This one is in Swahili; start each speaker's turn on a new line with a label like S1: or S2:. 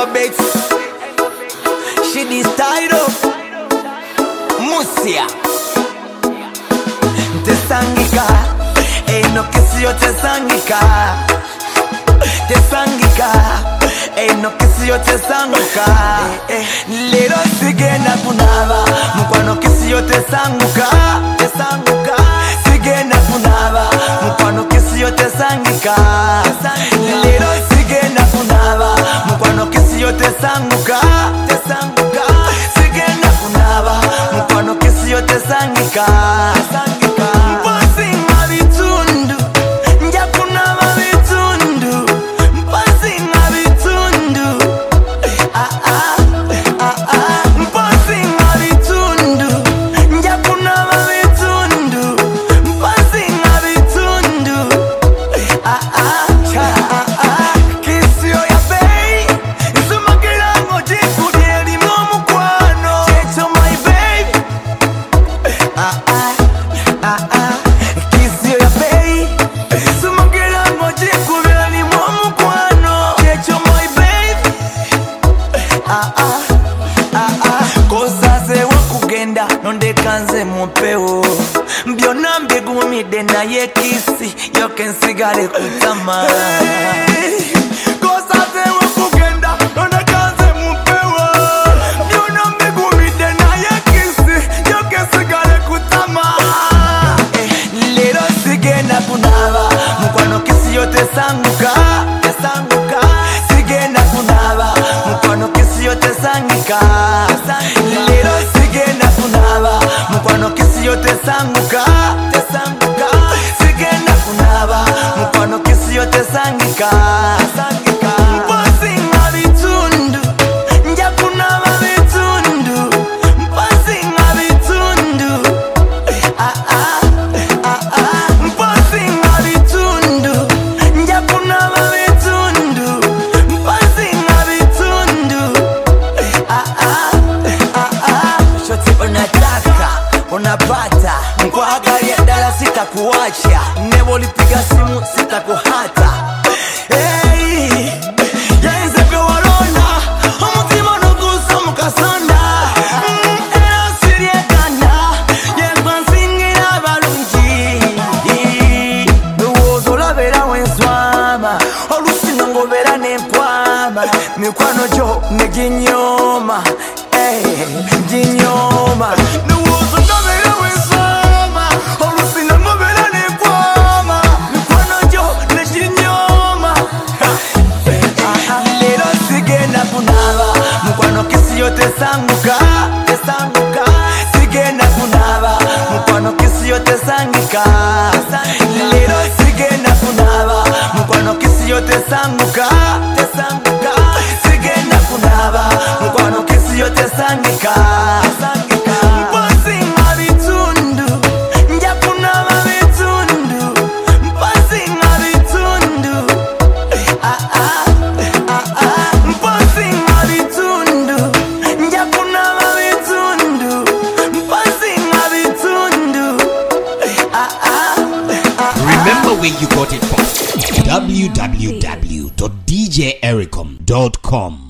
S1: bits. She this title Musia Tesangika. No kisi yo tesangika. Tesangika. No kisi yo tesanguka. Lero sigenda kunava. Mukwano kisi yo tesanguka. Tesanguka. Sigenda kunava. Mukwano kisi yo tesangika. Lero sigenda kunava. Mukwano kisi yo tesanguka. Tesanguka. Sigenda kunava. Mukwano kisi yo tesangika. Tesangika. Nonde kanze mupeo Mbiona mbegumide na ye kisi Yoke nsigale kutama Kosa zewe kugenda Nonde kanze mupeo Mbiona mbegumide na ye kisi Yoke nsigale kutama Lero sigenda kunava Mukwano kisi yote sanguka Tesanguka Sigenda kunava Mukwano kisi yote sangika Lero sigenda kunava Mukwano kisi yote sanguka. Tesanguka. Sigenda kunava Mukwano kisi yote sangika. Sangika. Mposi nga bitundu Nja kunava bitundu Mposi nga bitundu Mposi nga bitundu Nja kunava bitundu Mposi nga bitundu Shoti unataka unapata Mkwagalia dala sitakuacha Nebo lipiga simu sitakuhata Hey Yainze kwa walona Omutima nukusa mukasonda Era siriekana Yekwa nsingira balungi Nuwozo labera wenswama Olusino ngobera nenkwama Mikwano jo neginyoma Ginyoma Nuwozo labera wenswama Olusino ngobera nenkwama Mikwano jo neginyoma Lero sigenda kunava Mukwano kisi yote sanguka. Tesanguka. Sigenda kunava Mukwano kisi yote sangika. Lero sigenda kunava Mukwano kisi yote sanguka. Tesanguka. Sigenda kunava Mukwano kisi yote sangika. Sangika. Mposi nga bitundu Nja kunava bitundu Mposi nga bitundu Mposi nga bitundu Nja kunava bitundu Mposi nga bitundu
S2: Remember where you got it from. www.djericom.com